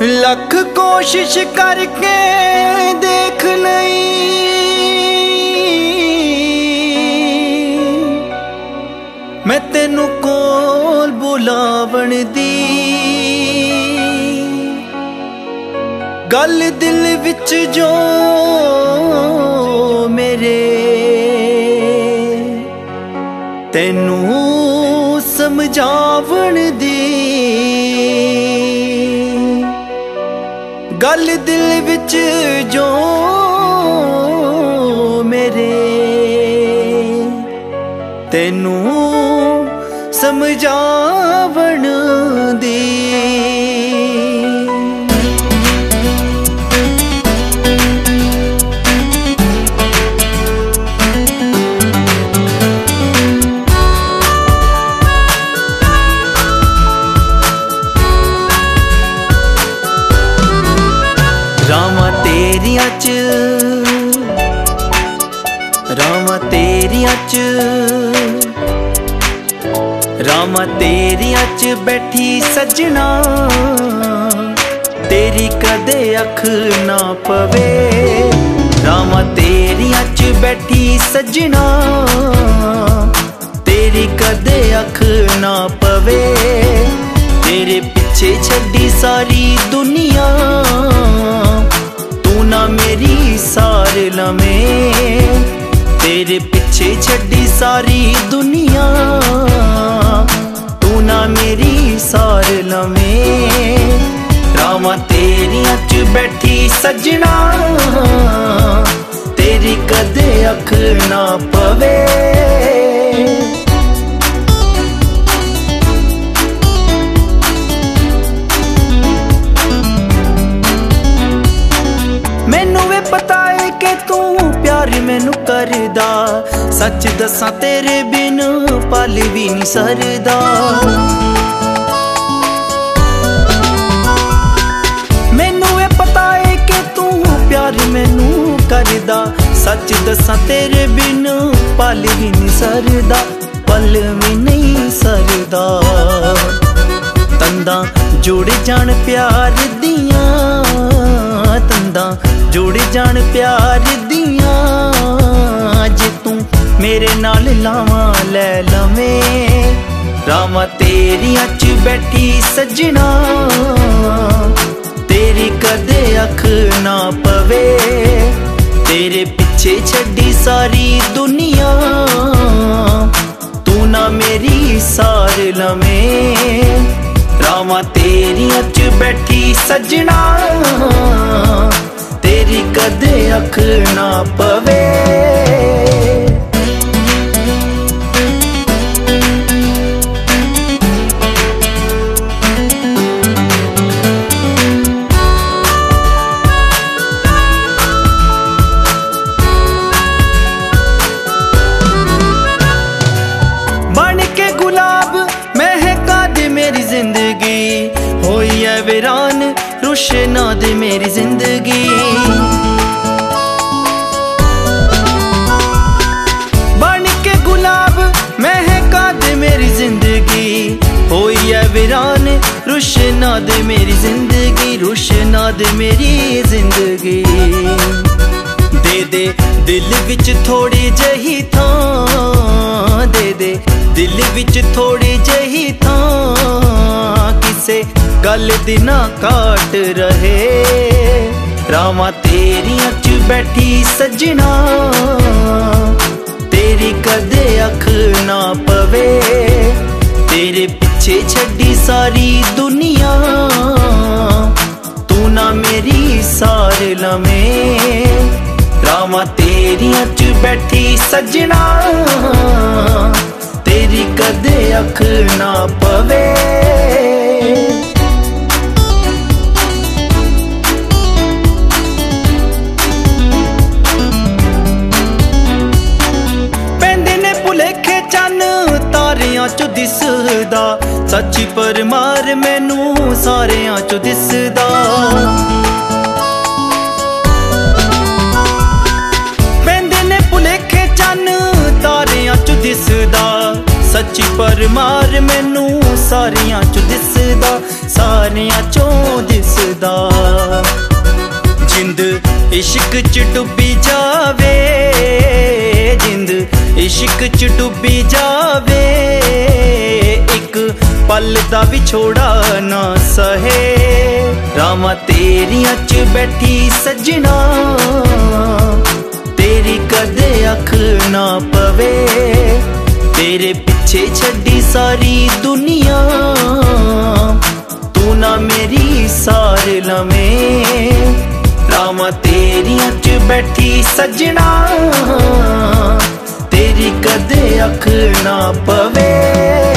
लख कोशिश करके देख नहीं मैं तेनू कोल बुलावण दी गल दिल विच जो मेरे तेनू समझावण दी गल दिल विच जो मेरे तेनू समझावण दी। रामा तेरिया च बैठी सजना तेरी कदे अख ना पवे। रामा तेरिया च बैठी सजना तेरी कदे अख ना पवे। तेरे पिछे छड़ी सारी दुनिया तू ना मेरी सार लमें। तेरे पिछे छड़ी सारी दुनिया तू ना मेरी सार लमें। रामा तेरिया च बैठी सजना तेरी कदे अख ना पवे। मैनू वे पता है कि तू प्यार मैनू करदा। सच दसा तेरे बिन पल भी नहीं सरदा। मैनू वे पता है कि तू प्यार मैनू करदा। सच दसा तेरे बिन पल भी नहीं सरदा। पल भी नहीं सरदा। तंदा जुड़ जान प्यार दियां तंदा जुड़ जान प्यार दियां जे तू मेरे नाल लावां लै लवें। रामा तेरिया च बैठी सजना तेरी कदे अख ना पवे। तेरे पिछे छड़ी सारी दुनिया तू ना मेरी सार लवें। रामा तेरिया च बैठी सजना तेरी कदे अख ना पवे। बन के गुलाब महका दे मेरी जिंदगी होई है वीरान रुशे ना दे मेरी जिंदगी। बन के गुलाब महका दे मेरी जिंदगी होई है वीरान रुशे ना दे मेरी जिंदगी। रुशे ना दे मेरी जिंदगी। दे दे दिल विच थोड़ी जही थां दे दे दिल विच थोड़ी जही थां किसे गल दी ना काट रहे। रामा तेरिया च बैठी सजना तेरी कदे अख ना पवे। तेरे पिछे छड़ी सारी दुनिया तू ना मेरी सार लवें। रामा तेरिया च बैठी सजना तेरी कदे अख ना पवे। चो दिसदा सच्ची परमार मैनू सारियां चो दिसदा। पैंदे ने भुलेखे चन तारियां चो दिसदा। सच्ची परमार मैनू सारियां चो दिसदा सारियां चो दिसदा। सकदा। जिंद इश्क च डुब्बी जावे, जिंद इश्क च डुब्बी जावे, एक पल दा विछोड़ा ना सहे। रावां तेरियां च बैठी सजना, तेरी कदे अख ना पवे। तेरे पिछे छड्डी सारी दुनिया, तू ना मेरी सार लवें। रावां तेरियां च बैठी सजना, तेरी कदे अख ना पवे।